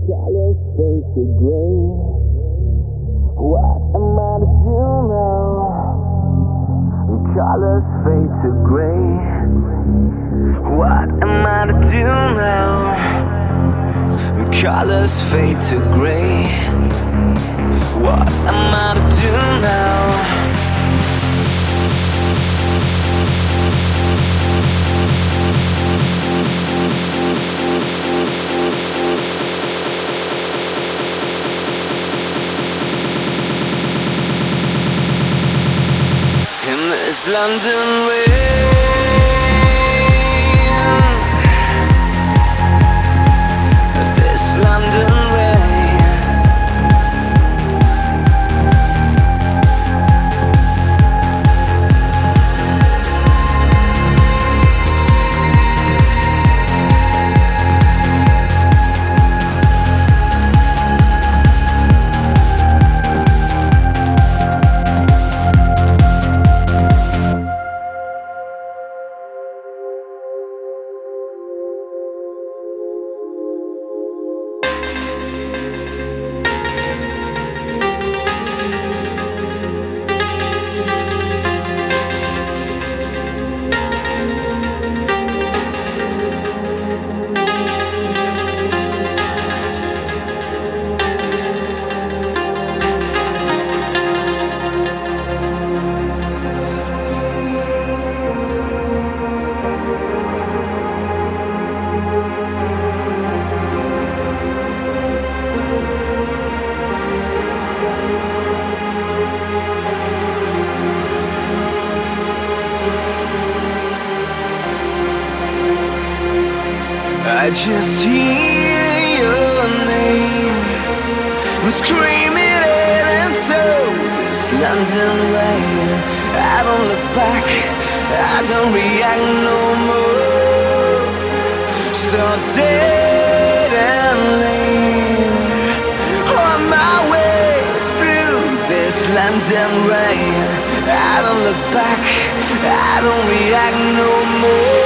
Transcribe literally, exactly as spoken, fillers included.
colors fade to gray. What am I to do now? Colors fade to gray. What am I to do now? Colors fade to gray. What am I to do now? In this London rain, this London rain. I just hear your name, I'm screaming it into this London rain. I don't look back, I don't react no more. So dead and lame, on my way through this London rain. I don't look back, I don't react no more.